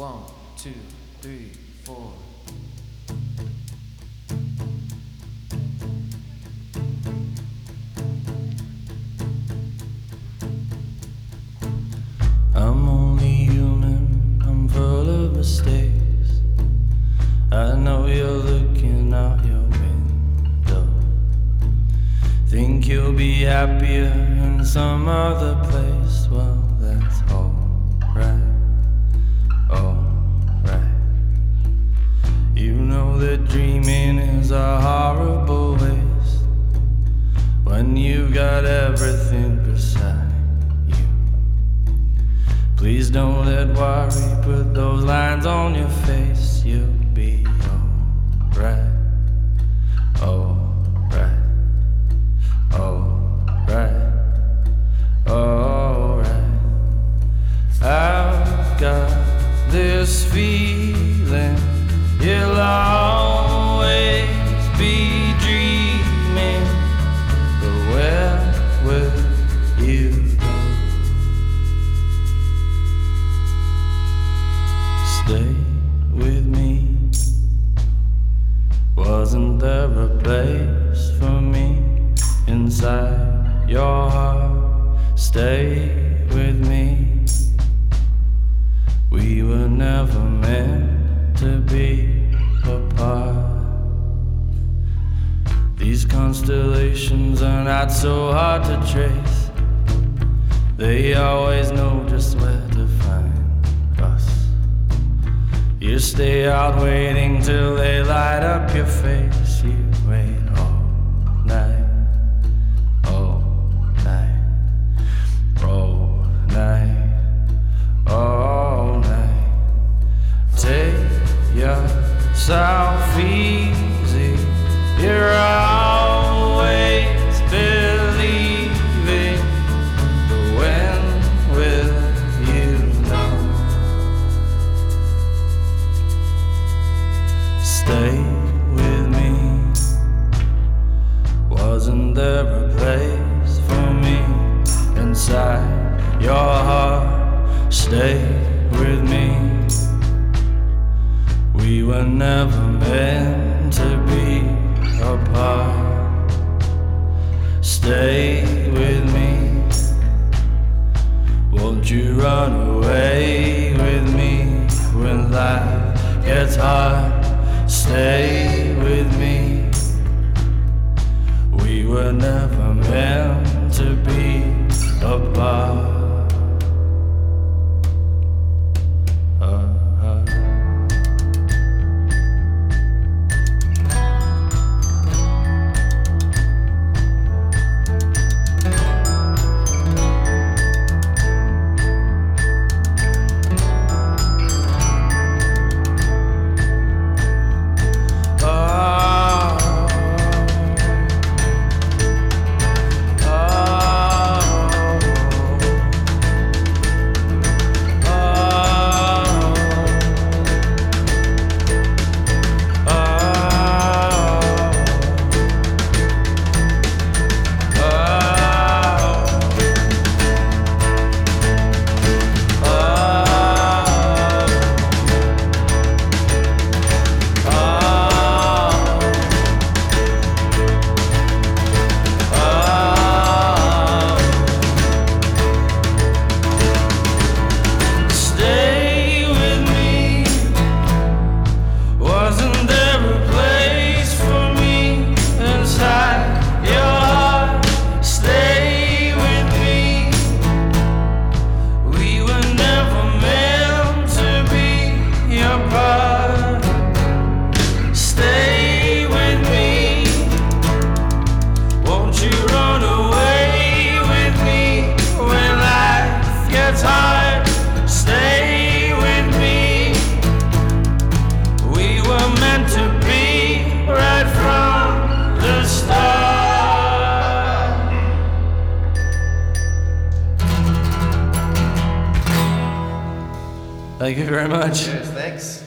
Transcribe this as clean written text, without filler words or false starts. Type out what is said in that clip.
1, 2, 3, 4. I'm only human, I'm full of mistakes. I know you're looking out your window. Think you'll be happier in some other place. Well, that's alright, alright. You know that dreaming is a horrible waste when you've got everything beside you. Please don't let worry put those lines on your face. You'll be alright, alright, alright, alright. I've got this feeling you'll always be dreaming, but where will you go? Stay with me. Wasn't there a place for me inside your heart? Stay with me. We were never meant to be apart. These constellations are not so hard to trace. They always know just where to find us. You stay out waiting till they light up your face. You wait all night, all night, all night, all night. Take yourself easy. You're always believing, but when will you know? Stay with me. Wasn't there a place for me inside your heart? Stay with me. We were never meant to be apart. Stay with me. Won't you run away with me when life gets hard? Stay with me. We were never meant to be apart. Thank you very much. Yes, thanks.